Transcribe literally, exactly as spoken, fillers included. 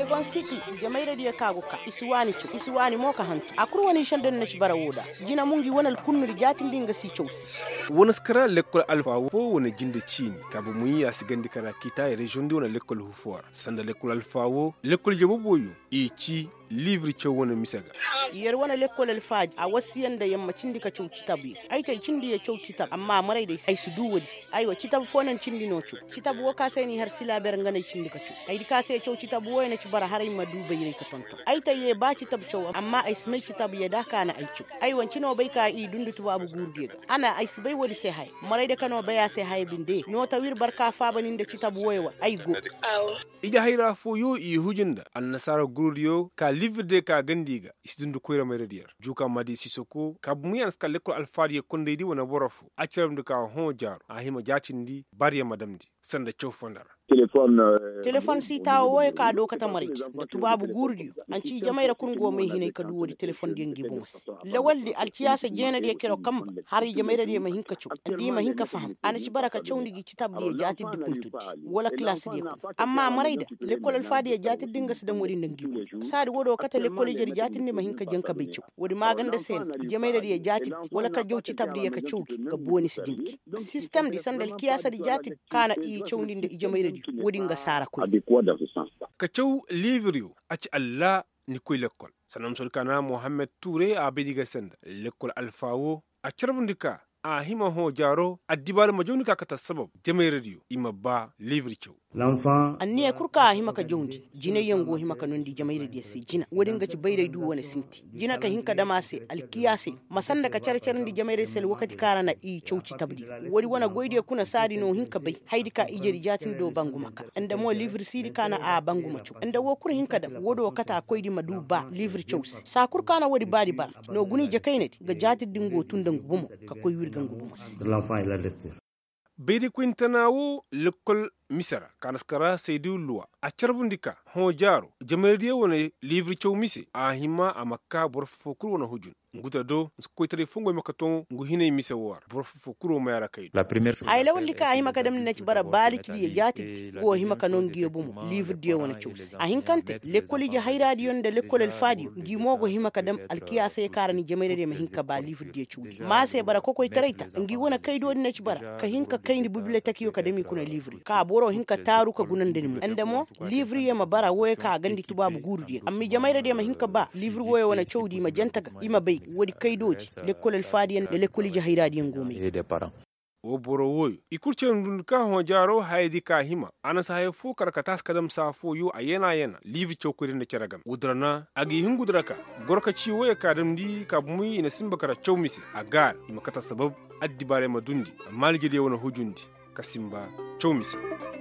gon sikli jamaira dia kaguka isuwani chu isuwani moka hantu akur wani shandan na bara woda jina mungi wonal kunnur jatin dinga si chausi wani skara lekol alfa wo wani jinda chini kabu muyi ya sigandi kara kita ya region di wani lekol hufuwar sanda lekol alfa wo lekol jabuboyu ichi livre ce wani misaga yar wani lekol alfaj a wasiyan da yammacin dika chauki tabi ai tai cindi ya chauki tab amma marai dai ai su duwadi ai wa citab fonan cindi no chu citab wo ka sai ni har sila ber ngana cindi ka chu ai dika sai chauki tab wo ne ci bara harai madu bai rai ka tonto ai tai ye ba citab chau amma ai smai citab ya daka na ai chu ai wanci no bai ka i dundu tuba bu gurde ga ana ai bai wadi sai hai marai da kano baya sai hai binde no tawir barka fa banin da citab woyewa ai go ija haira fo yo i hujinda an nasara gurdiyo ka livre de ka gandiga isdundu koyra mai radiyar juka madi sisoko ka muyan ska lekko alfariye kondedi wana borofu a ciram ka hon jar a hima jatindi bariya madamdi sanda chofondara telefon telefon si tawo woy ka do kata mari da tubabu gurdi an ci jamaira kun go mai hinay ka duwodi telefon den gibons lawaldi alciyasa jena de kero kamba har jamaira de mahinka cu andi mahinka faham ana ci baraka cewndi gi ci tabdi jati dukuntu wala classe de amma marayda lekol alfadi jati dinga su da mori den gibo sadi wodo kata lekol jeri jati ni mahinka jenka be cu wodi maganda sen jamaira de jati wala ka jow ci tabdi ka cewki ka boni su dinki system di sandal kiyasa di jati kana i cewndi de jamaira wodinga sara ko ka cew livre a ci Allah ni koy lekkol sanam sol kana Mohamed Touré a bediga senda lekkol alfawo a carbundika a hima ho jaro a dibal majonika kata sabab jame radio ima ba livre cew l'enfant anniya kurka hima ka jondi jine yango hima ka nondi jamaire de si jina wodinga ci bayday du wona sinti jina ka hinka damase alkiyase masanda ka charchar ndi jamaire sel wakati karana i chowci tabdi wodi wona goyde kuna sadi no hinka bay haydi ka ijeri jatin do bangu maka anda mo livre sidi kana a bangu machu anda wo kur hinka dam wodo kata koydi madu ba livre chows sa kur kana wodi badi bar no guni je kayneti ga jati dingo tundangu bumo ka koy wirgangu bumo l'enfant et la lecture bedi kwintanawo lekol misara kanaskara seydu luwa a carbundika ho jaro jamardiye wona livre chow mise a hima amakka borfo kur wona hujun nguta do koytare fungo makaton ngu hinay mise war borfo kuro mayara kay la première chose ay lawli ka hima kadam na ci bara baliki di jati go hima kanon giyo bumu livre de wona chows a hinkante lekoli je hayradi yonde lekol el fadi gi mogo hima kadam alkiyase karani jamarde ma hinka ba livre de chudi ma se bara ko koy tarayta ngi wona kaydo na ci bara ka hinka kayndi bibliothèque yo kadami kuna livre ka boro hinka taru ka gunande mu andamo livre ye ma bara woy ka gandi tubabu gurudi ammi jamayre ma hinka ba livre woy wona chowdi ma jantaga ima bay wodi kaydoji lekol el fadiyen de lekoli jahiradi ngumi et des parents o boro woy ikurce ndun ka ho jaro haydi ka hima ana sahay fu karkatas kadam sa fu yo ayena yena livre chokuri ne ceragam udrana agi hingudraka gorka ci woy ka dam di ka muy ina simba kara chowmisi agar ima kata sabab addi bare ma dundi malgide wona hujundi kasimba chowmisi